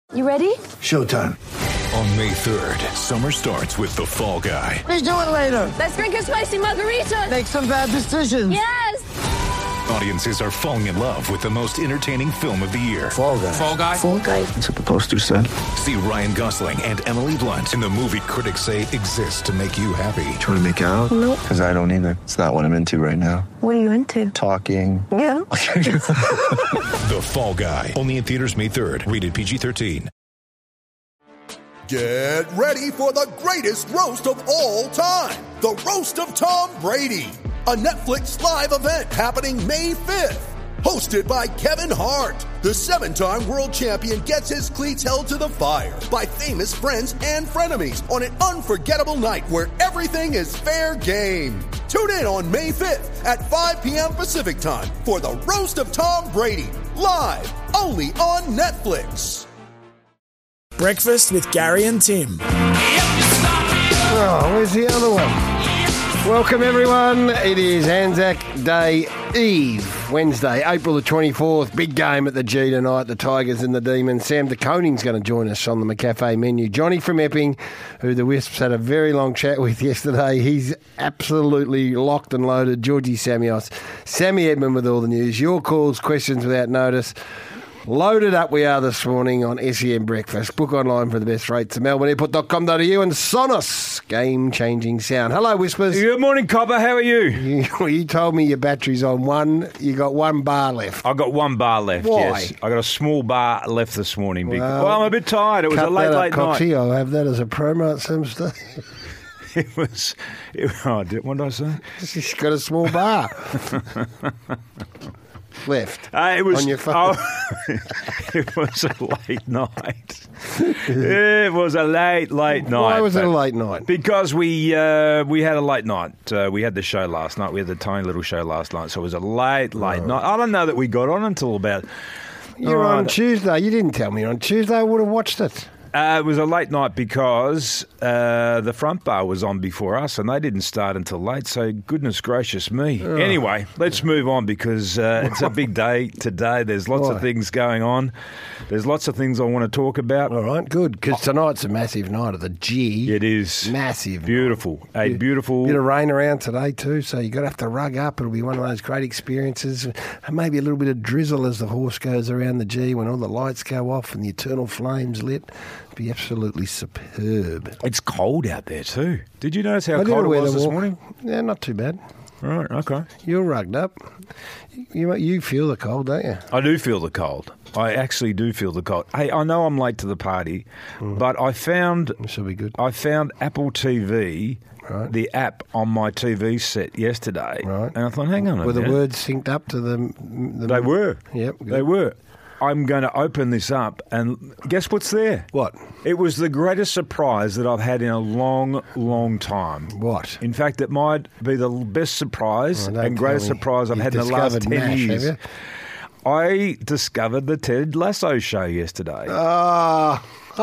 You ready? Showtime. On May 3rd, summer starts with The Fall Guy. Let's do it later. Let's drink a spicy margarita. Make some bad decisions. Yes! Audiences are falling in love with the most entertaining film of the year. Fall Guy. Fall Guy? Fall guy. That's what the poster said. See Ryan Gosling and Emily Blunt in the movie critics say exists to make you happy. Trying to make it out? Nope. Because I don't either. It's not what I'm into right now. What are you into? Talking. Yeah. The Fall Guy. Only in theaters May 3rd. Rated PG-13. Get ready for the greatest roast of all time. The Roast of Tom Brady. A Netflix live event happening May 5th. Hosted by Kevin Hart. The 7-time world champion gets his cleats held to the fire by famous friends and frenemies on an unforgettable night where everything is fair game. Tune in on May 5th at 5 p.m. Pacific time for the Roast of Tom Brady. Live only on Netflix. Breakfast with Gary and Tim. Oh, where's the other one? Welcome, everyone. It is Anzac Day Eve, Wednesday, April the 24th. Big game at the G tonight, the Tigers and the Demons. Sam de Koning's going to join us on the McCafe menu. Johnny from Epping, who the Wisps had a very long chat with yesterday. He's absolutely locked and loaded. Georgie Samios, Sammy Edmund with all the news. Your calls, questions without notice. Loaded up we are this morning on SEM Breakfast. Book online for the best rates at melbourneairport.com.au and Sonos, game-changing sound. Hello, Whispers. Good morning, Copper. How are you? You told me your battery's on one. You got one bar left. I got one bar left, Why? yes. I got a small bar left this morning. Well, I'm a bit tired. It was a late night. Coxie. I'll have that as a promo at some stage. What did I say? She's got a small bar. Left It was on your phone. It was a late night. It was a late night. Why was it a late night? Because we had a late night. We had the show last night. We had the tiny little show last night, so it was a late night. I don't know that we got on until about. You're on Tuesday. You didn't tell me on Tuesday. I would have watched it. It was a late night because the front bar was on before us and they didn't start until late, so goodness gracious me. Oh. Anyway, let's move on because it's a big day today. There's lots of things going on. There's lots of things I want to talk about. All right, good, because tonight's a massive night at the G. It is. Massive. Beautiful. A beautiful... Bit of rain around today too, so you've got to have to rug up. It'll be one of those great experiences. And maybe a little bit of drizzle as the horse goes around the G when all the lights go off and the eternal flames lit. Be absolutely superb. It's cold out there too. Did you notice how cold it was this morning? Yeah, not too bad. Right, okay. You're rugged up. You feel the cold, don't you? I do feel the cold. I actually do feel the cold. Hey, I know I'm late to the party, but I found... This will be good. I found Apple TV... Right. The app on my TV set yesterday. Right. And I thought, hang on a minute. Were the words synced up to the They were. Yep. Good. They were. I'm going to open this up and guess what's there? What? It was the greatest surprise that I've had in a long, long time. What? In fact, it might be the best surprise and greatest surprise I've had in the last 10 years. Have you? I discovered the Ted Lasso show yesterday. How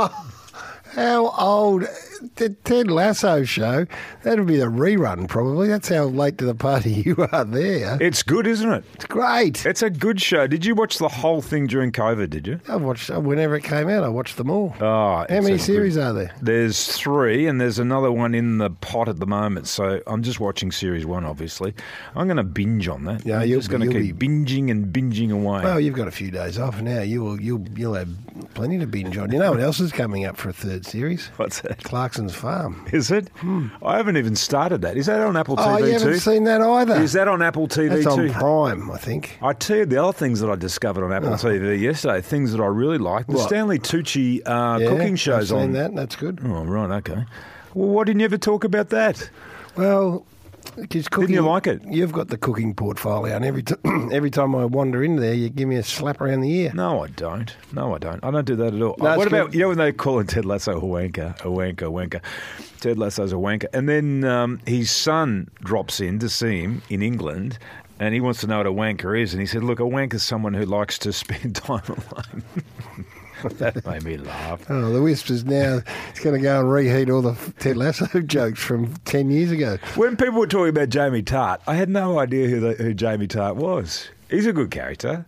old? The Ted Lasso show, that'll be the rerun probably. That's how late to the party you are there. It's good, isn't it? It's great. It's a good show. Did you watch the whole thing during COVID, did you? I watched whenever it came out. I watched them all. Oh, how many series are there? There's 3 and there's another one in the pot at the moment. So I'm just watching series 1, obviously. I'm going to binge on that. Yeah, I'm just going to keep binging and binging away. Well, you've got a few days off now. You'll have plenty to binge on. You know what else is coming up for a third series? What's that? Clarkson's Farm. Is it? I haven't even started that. Is that on Apple TV too? Oh, you haven't seen that either? Is that on Apple TV That's too? That's on Prime, I think. I tell you the other things that I discovered on Apple TV yesterday, things that I really liked. The Stanley Tucci cooking shows I've on. seen that. That's good. Oh, right, okay. Well, why didn't you ever talk about that? Well... Didn't you like it? You've got the cooking portfolio, and every time I wander in there, you give me a slap around the ear. No, I don't. I don't do that at all. No, what about, you know when they call Ted Lasso a wanker? Ted Lasso's a wanker. And then his son drops in to see him in England, and he wants to know what a wanker is. And he said, look, a wanker is someone who likes to spend time alone. That made me laugh. Oh, the Whispers now, it's going to go and reheat all the Ted Lasso jokes from 10 years ago. When people were talking about Jamie Tart, I had no idea who Jamie Tart was. He's a good character.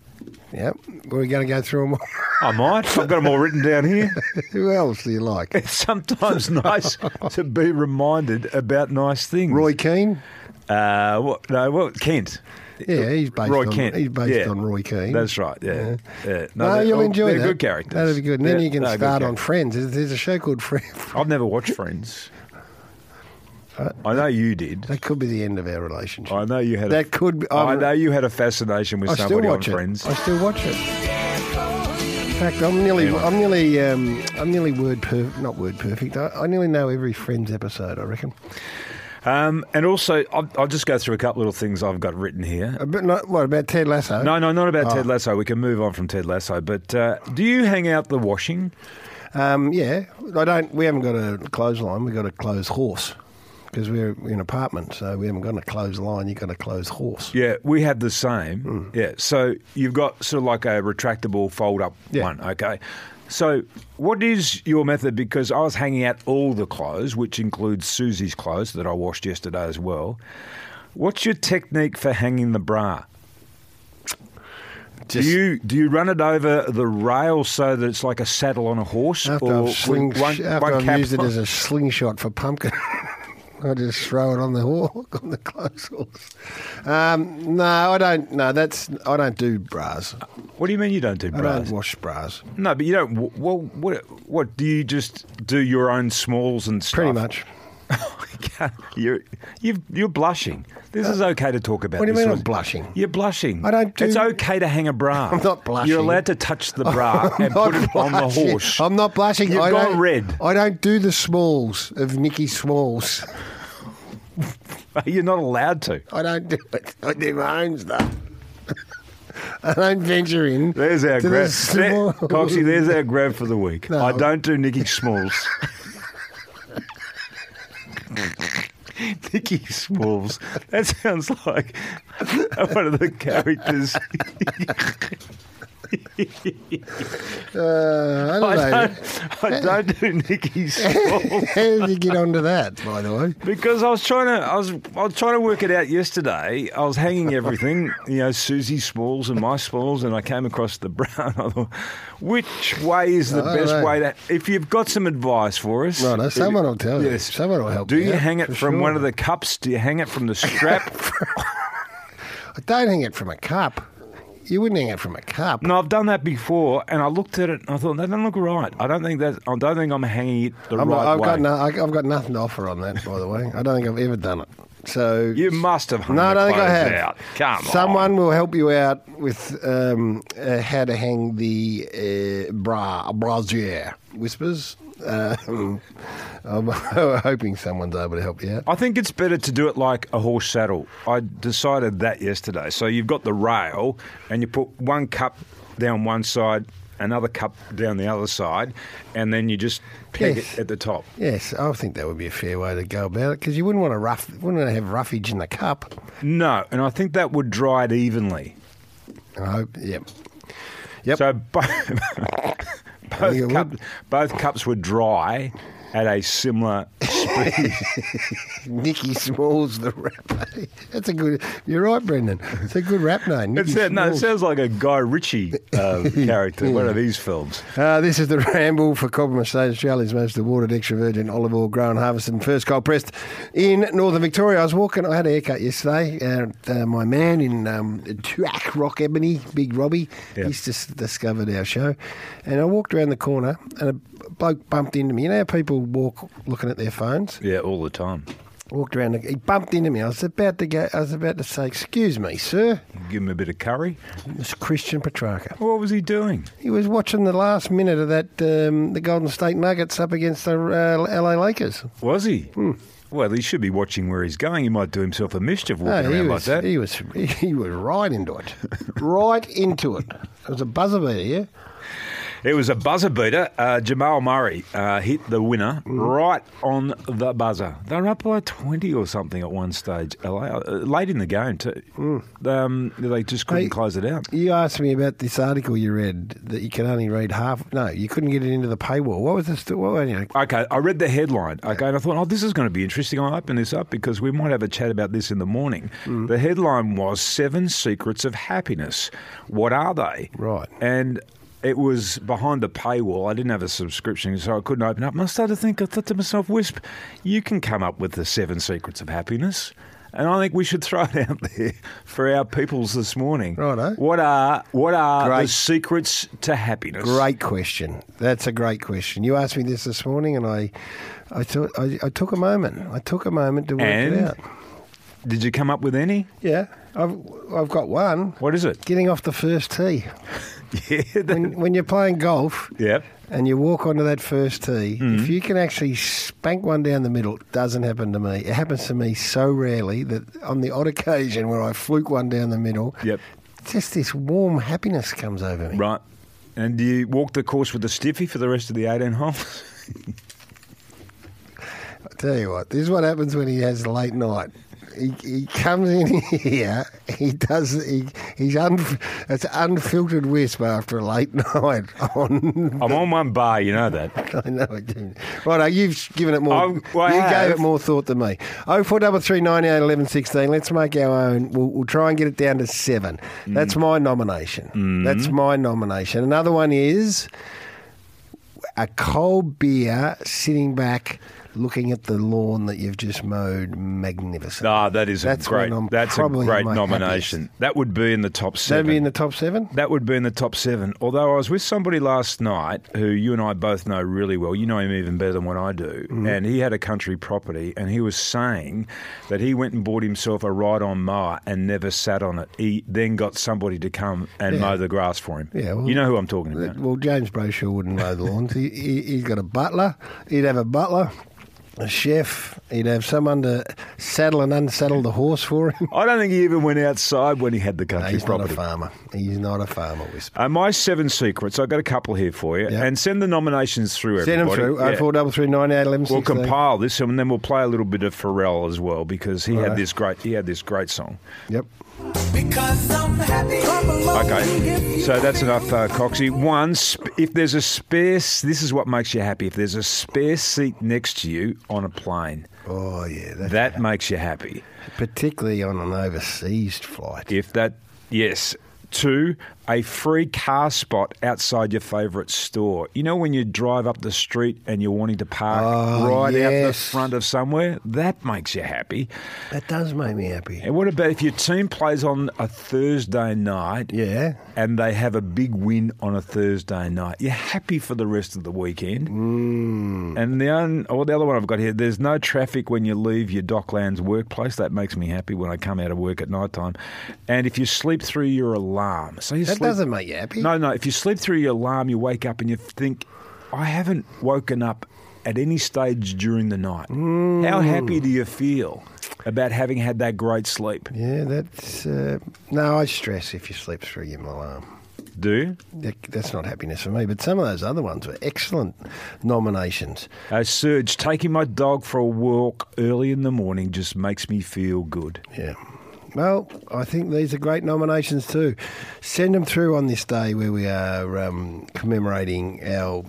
Yep. We're going to go through them all. I might. I've got them all written down here. Who else do you like? It's sometimes nice to be reminded about nice things. Roy Keane? Kent. Yeah, he's based Roy on Kent. He's based Yeah. on Roy Keane. That's right, yeah. No, you'll enjoy they're that. good characters. That'll be good. And then Yeah, you can no, good start on characters. Friends. There's a show called Friends. I've never watched Friends. I know you did. That could be the end of our relationship. I know you had. That could be. I know you had a fascination with I still somebody on watch it. Friends. I still watch it. In fact, I'm nearly word perfect. Not word perfect. I nearly know every Friends episode, I reckon. And also, I'll just go through a couple little things I've got written here. But what about Ted Lasso? No, not about Ted Lasso. We can move on from Ted Lasso. But do you hang out the washing? Yeah, I don't. We haven't got a clothesline. We've got a clothes horse because we're in an apartment, so we haven't got a clothesline. You've got a clothes horse. Yeah, we have the same. Yeah, so you've got sort of like a retractable fold-up one. Okay. So what is your method? Because I was hanging out all the clothes, which includes Susie's clothes that I washed yesterday as well. What's your technique for hanging the bra? Do you run it over the rail so that it's like a saddle on a horse? After or I've used it as a slingshot for pumpkin, I just throw it on the hook on the clothes horse. No, I don't. No, I don't do bras. What do you mean you don't do bras? I don't wash bras. No, but you don't. Well, what do you just do your own smalls and stuff? Pretty much. You're blushing. This is okay to talk about. What do you this mean sort I'm blushing? You're blushing. I don't do... It's okay to hang a bra. I'm not blushing. You're allowed to touch the bra and put it on the horse. I'm not blushing. You've gone red. I don't do the smalls of Nicky Smalls. You're not allowed to. I don't do it. I do my own stuff. I don't venture in. There's our to grab. the small... Coxie, there's our grab for the week. No. I don't do Nicky Smalls. Nicky Smalls. That sounds like one of the characters. I don't do Nicky Smalls. How did you get onto that, by the way? Because I was trying to work it out yesterday. I was hanging everything, Susie Smalls and my Smalls, and I came across the bra. And I thought, which way is the best way to? If you've got some advice for us, no, someone will tell you. Yes. Someone will help. Do you out, hang it from one of the cups? Do you hang it from the strap? I don't hang it from a cup. You wouldn't hang it from a cup. No, I've done that before, and I looked at it and I thought that doesn't look right. I don't think I'm hanging it the right way. I've got nothing to offer on that, by the way. I don't think I've ever done it. So you must have hung no, I don't think I have. Out. Come on. Someone will help you out with how to hang the brassiere. Whispers. I'm hoping someone's able to help you out. I think it's better to do it like a horse saddle. I decided that yesterday. So you've got the rail and you put one cup down one side, another cup down the other side, and then you just peg it at the top. Yes, I think that would be a fair way to go about it because you wouldn't want to have roughage in the cup. No, and I think that would dry it evenly. I hope, yep. So both cups were dry at a similar speed. Nicky Smalls, the rapper. That's a good... You're right, Brendan. It's a good rap name. It sounds like a Guy Ritchie character, one of these films. This is the ramble for Cobram Estate, Australia's most awarded extra virgin olive oil grown, harvested and first cold pressed in northern Victoria. I had a haircut yesterday at my man in Tuac, Rock Ebony, Big Robbie. Yep. He's just discovered our show. And I walked around the corner and a bloke bumped into me. You know how people walk looking at their phones? Yeah, all the time. Walked around. He bumped into me. I was about to say, "Excuse me, sir." Give him a bit of curry. It was Christian Petrarca. What was he doing? He was watching the last minute of that the Golden State Nuggets up against the LA Lakers. Was he? Well, he should be watching where he's going. He might do himself a mischief walking around like that. He was right into it. Right into it. It was a buzzer beater, yeah? It was a buzzer beater. Jamal Murray hit the winner right on the buzzer. They were up by 20 or something at one stage, LA, late in the game too. They just couldn't close it out. You asked me about this article you read that you can only read half. No, you couldn't get it into the paywall. What was this? Okay, I read the headline. Okay, and I thought, this is going to be interesting. I'll open this up because we might have a chat about this in the morning. The headline was 7 Secrets of Happiness. What are they? Right. And it was behind the paywall. I didn't have a subscription, so I couldn't open up. And I started to think, I thought to myself, Wisp, you can come up with the 7 Secrets of Happiness. And I think we should throw it out there for our peoples this morning. Righto. What are the secrets to happiness? Great question. That's a great question. You asked me this morning, and I thought I took a moment. I took a moment to work it out. Did you come up with any? Yeah, I've got one. What is it? Getting off the first tee. Yeah. When you're playing golf. Yep. And you walk onto that first tee, if you can actually spank one down the middle, it doesn't happen to me. It happens to me so rarely that on the odd occasion where I fluke one down the middle, just this warm happiness comes over me. Right. And do you walk the course with a stiffy for the rest of the 18 holes? I'll tell you what, this is what happens when he has a late night. He comes in here, it's unfiltered Wisp after a late night. I'm on one bar, you know that. I know I do. Right, you've given it more. You gave it more thought than me. 0433 98 11 16. Let's make our own. We'll try and get it down to 7. That's my nomination. That's my nomination. Another one is a cold beer sitting back, looking at the lawn that you've just mowed magnificent. That's a great nomination. That would be in the top 7. That'd be in the top 7? That would be in the top 7. Although I was with somebody last night who you and I both know really well. You know him even better than what I do. And he had a country property, and he was saying that he went and bought himself a ride-on mower and never sat on it. He then got somebody to come and mow the grass for him. Yeah, well, you know who I'm talking about. Well, James Brayshaw wouldn't mow the lawns. He's got a butler. He'd have a butler. A chef, he'd have someone to saddle and unsaddle the horse for him. I don't think he even went outside when he had the country property. He's not a farmer, Whisper. My 7 secrets, I've got a couple here for you. Yep. And send the nominations through, everybody. Send them through, 0433 98 11 16. We'll compile this, and then we'll play a little bit of Pharrell as well, because he had this great song. Yep. Because I'm happy. Okay, so that's enough, Coxie. One, if there's a spare, this is what makes you happy. If there's a spare seat next to you on a plane. Oh, yeah. That makes you happy. Particularly on an overseas flight. Yes. 2, a free car spot outside your favourite store. You know when you drive up the street and you're wanting to park out the front of somewhere? That makes you happy. That does make me happy. And what about if your team plays on a Thursday night and they have a big win on a Thursday night? You're happy for the rest of the weekend. And the other one I've got here, there's no traffic when you leave your Docklands workplace. That makes me happy when I come out of work at night time. And if you sleep through your alarm. So that doesn't make you happy. No. If you sleep through your alarm, you wake up and you think, I haven't woken up at any stage during the night. How happy do you feel about having had that great sleep? Yeah, that's... no, I stress if you sleep through your alarm. Do you? That's not happiness for me, but some of those other ones were excellent nominations. Serge, taking my dog for a walk early in the morning just makes me feel good. Yeah. Well, I think these are great nominations too. Send them through on this day where we are commemorating our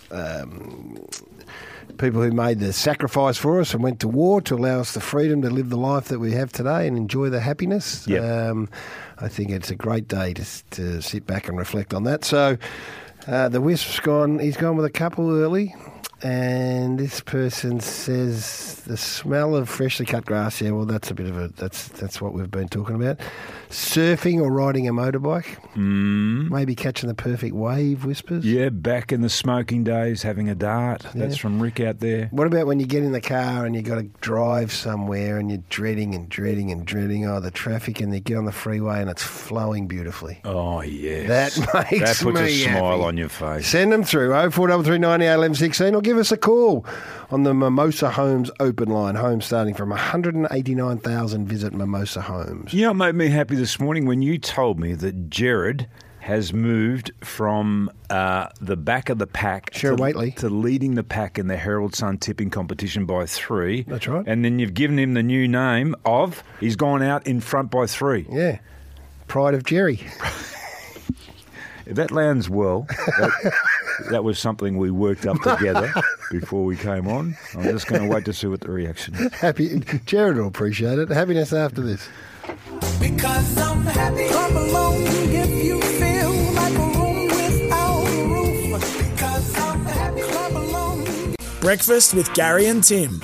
people who made the sacrifice for us and went to war to allow us the freedom to live the life that we have today and enjoy the happiness. Yep. I think it's a great day to sit back and reflect on that. So the Wisp's gone. He's gone with a couple early. And this person says the smell of freshly cut grass. Yeah, well, that's a bit of that's what we've been talking about. Surfing or riding a motorbike. Maybe catching the perfect wave, Whispers. Yeah, back in the smoking days, having a dart. That's from Rick out there. What about when you get in the car and you've got to drive somewhere and you're dreading the traffic, and you get on the freeway and it's flowing beautifully. Oh, yes. That makes puts me a smile happy. On your face. Send them through 0433 98 11 16 or give us a call on the Mimosa Homes open line. Homes starting from 189,000. Visit Mimosa Homes. You know what made me happy this morning? When you told me that Jared has moved from the back of the pack Sharon Whateley. to leading the pack in the Herald Sun tipping competition by 3. That's right. And then you've given him the new name of, he's gone out in front by 3. Yeah. Pride of Jerry. If that lands well, that was something we worked up together before we came on. I'm just going to wait to see what the reaction is. Jared will appreciate it. Happiness after this. Because I'm happy. Come along if you feel like a room without a roof. Because I'm happy. Come along. Breakfast with Gary and Tim.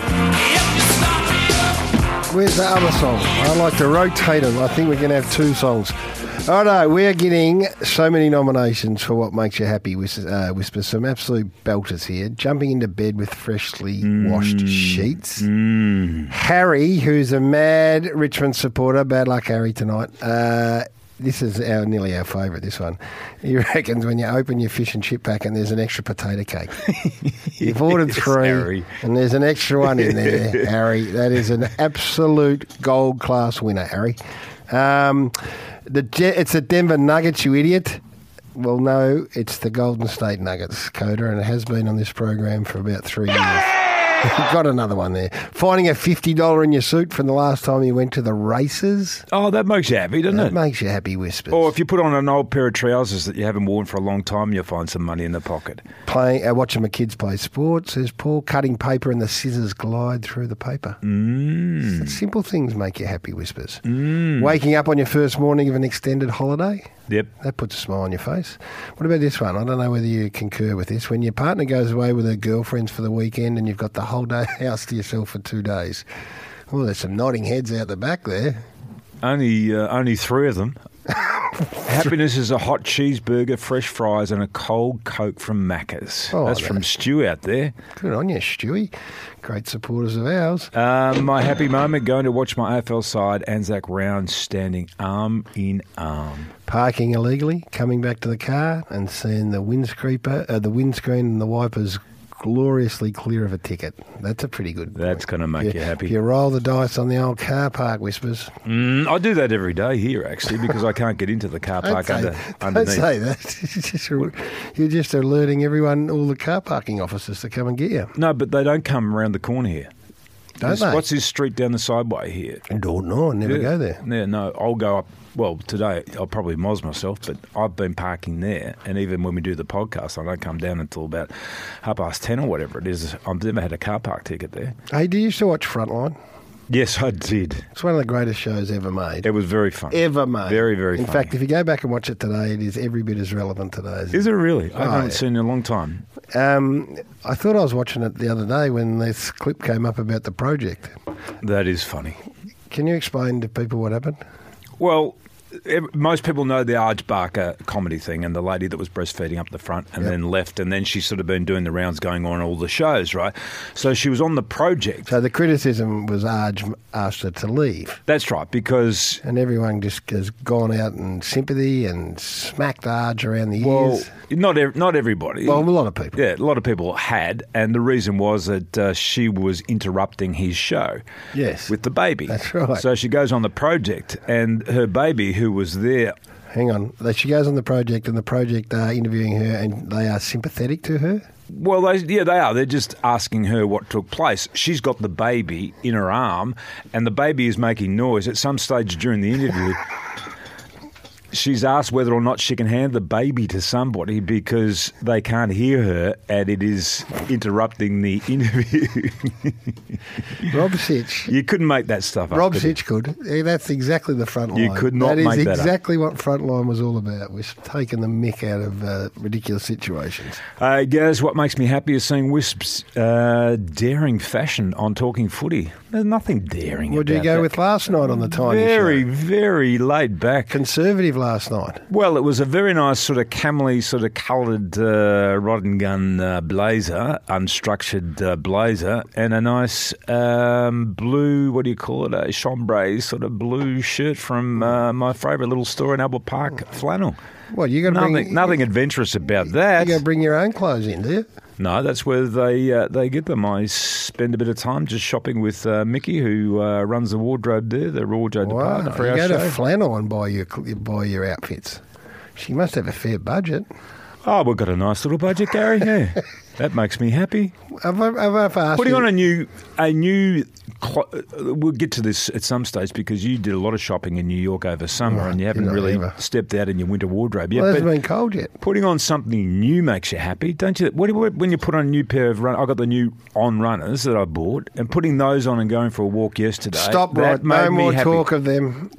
Where's the other song? I like to rotate them. I think we're going to have 2 songs. Oh no, we're getting so many nominations for What Makes You Happy, Whispers. Some absolute belters here. Jumping into bed with freshly washed sheets. Harry, who's a mad Richmond supporter. Bad luck, Harry, tonight. This is nearly our favourite, this one. He reckons when you open your fish and chip pack and there's an extra potato cake. You've ordered 3 Harry. And there's an extra one in there, Harry. That is an absolute gold-class winner, Harry. It's the Denver Nuggets, you idiot. Well, no, it's the Golden State Nuggets, Coda, and it has been on this program for about 3 years. Got another one there. Finding a $50 in your suit from the last time you went to the races. Oh, that makes you happy, doesn't That it? makes you happy, Whispers. Or if you put on an old pair of trousers that you haven't worn for a long time, you'll find some money in the pocket. Watching my kids play sports, says Paul. Cutting paper and the scissors glide through the paper. Simple things make you happy, Whispers. Waking up on your first morning of an extended holiday. Yep. That puts a smile on your face. What about this one? I don't know whether you concur with this. When your partner goes away with her girlfriends for the weekend and you've got the whole day house to yourself for 2 days. Oh, there's some nodding heads out the back there. Only 3 of them. Happiness is a hot cheeseburger, fresh fries, and a cold Coke from Macca's. Oh, That's from Stu out there. Good on you, Stewie. Great supporters of ours. My happy moment, going to watch my AFL side, Anzac Round, standing arm in arm. Parking illegally, coming back to the car and seeing the windscreen and the wipers gloriously clear of a ticket. That's a pretty good point. That's going to make you happy. You roll the dice on the old car park, Whispers. I do that every day here, actually, because I can't get into the car park underneath. Don't say that. You're just alerting everyone, all the car parking officers to come and get you. No, but they don't come around the corner here. Don't they? What's this street down the sideway here? I don't know. I never go there. Yeah, no, I'll go up. Well, today I'll probably moz myself, but I've been parking there, and even when we do the podcast, I don't come down until about 10:30 or whatever it is. I've never had a car park ticket there. Hey, do you used to watch Frontline? Yes, I did. It's one of the greatest shows ever made. It was very fun. Ever made. Very, very In funny. fact, if you go back and watch it today, it is every bit as relevant today. Is it really? I haven't yeah. seen it in a long time. I thought I was watching it the other day when this clip came up about the project. That is funny. Can you explain to people what happened? Well, most people know the Arj Barker comedy thing and the lady that was breastfeeding up the front and then left, and then she's sort of been doing the rounds going on all the shows, right? So she was on the project. So the criticism was Arj asked her to leave. That's right, because... And everyone just has gone out in sympathy and smacked Arj around the Well, ears. not everybody. Well, a lot of people. Yeah, a lot of people had, and the reason was that she was interrupting his show. Yes. With the baby. That's right. So she goes on the project, and her baby, who was there... Hang on. She goes on the project, and the project are interviewing her, and they are sympathetic to her? Well, they are. They're just asking her what took place. She's got the baby in her arm, and the baby is making noise. At some stage during the interview... She's asked whether or not she can hand the baby to somebody because they can't hear her and it is interrupting the interview. Rob Sitch. You couldn't make that stuff up. Rob Sitch could. Yeah, that's exactly the front line. You could not make that that is exactly what Frontline was all about, was taking the mick out of ridiculous situations. Gaz, what makes me happy is seeing Wisp's daring fashion on Talking Footy. There's nothing daring What about did you go that. with last night on the Tiny Very, Show? very laid back. Conservative last night. Well, it was a very nice sort of camely sort of coloured rod and gun blazer, unstructured blazer, and a nice blue, what do you call it, a chambray sort of blue shirt from my favourite little store in Albert Park, Flannel. What, you got to bring... Nothing adventurous about that. You got to bring your own clothes in, do you? No, that's where they get them. I spend a bit of time just shopping with Mickey, who runs the wardrobe there, the wardrobe department for you our go show. to Flannel and buy your outfits. She must have a fair budget. Oh, we've got a nice little budget, Gary. Yeah, that makes me happy. I've asked Putting you, on a new. We'll get to this at some stage because you did a lot of shopping in New York over summer, and you haven't not really ever. stepped out in your winter wardrobe yet. Well, it but hasn't been cold yet. putting on something new makes you happy, don't you? When you put on a new pair of I got the new On runners that I bought, and putting those on and going for a walk yesterday. Stop, that right? made No me more happy. talk of them.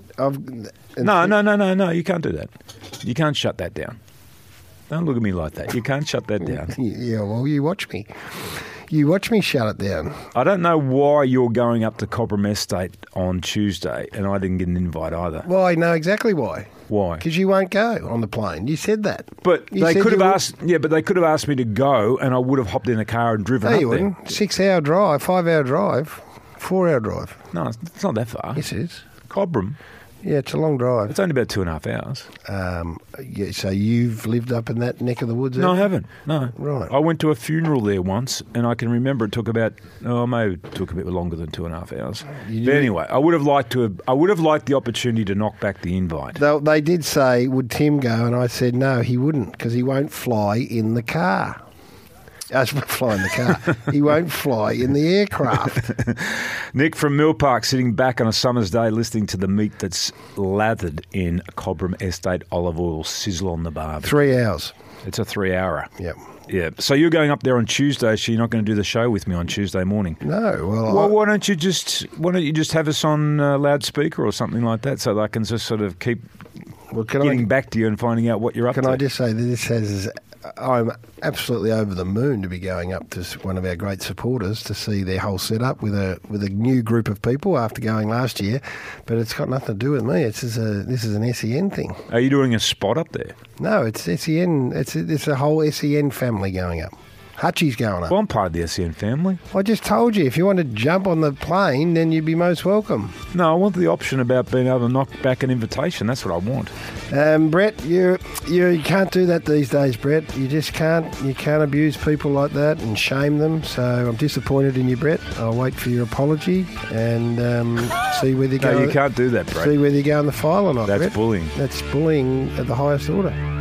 No. You can't do that. You can't shut that down. Don't look at me like that. You can't shut that down. Yeah, well, you watch me. You watch me shut it down. I don't know why you're going up to Cobram Estate on Tuesday, and I didn't get an invite either. Well, I know exactly why. Why? Because you won't go on the plane. You said that. But You they said could you have would. asked. Yeah, but they could have asked me to go, and I would have hopped in a car and driven No, up you there. wouldn't. 6-hour drive, 5-hour drive, 4-hour drive. No, it's not that far. Yes, it is. Cobram. Yeah, it's a long drive. It's only about 2.5 hours. Yeah, so you've lived up in that neck of the woods? No, I haven't haven't. No. Right. I went to a funeral there once, and I can remember it took about. Oh, maybe it took a bit longer than 2.5 hours. But anyway, I would have liked to. I would have liked the opportunity to knock back the invite. They did say, would Tim go? And I said, no, he wouldn't, because he won't fly in the car. Fly in the car. He won't fly in the aircraft. Nick from Mill Park sitting back on a summer's day listening to the meat that's lathered in Cobram Estate olive oil sizzle on the barbie. 3 hours. It's a 3-hour. Yep. Yeah. So you're going up there on Tuesday, so you're not going to do the show with me on Tuesday morning. No, Well, why don't you just have us on loudspeaker or something like that so that I can just sort of keep getting back to you and finding out what you're up to? Can I just say that I'm absolutely over the moon to be going up to one of our great supporters to see their whole setup with a new group of people after going last year, but it's got nothing to do with me. This is an SEN thing. Are you doing a spot up there? No, it's SEN. It's a whole SEN family going up. Hutchie's going up. Well, I'm part of the SEN family. I just told you, if you want to jump on the plane, then you'd be most welcome. No, I want the option about being able to knock back an invitation. That's what I want. Brett, you can't do that these days, Brett. You just can't. You can't abuse people like that and shame them. So I'm disappointed in you, Brett. I'll wait for your apology and see whether you go. No, you can't do that, Brett. See whether you go in the file or not. That's Brett. bullying. That's bullying at the highest order.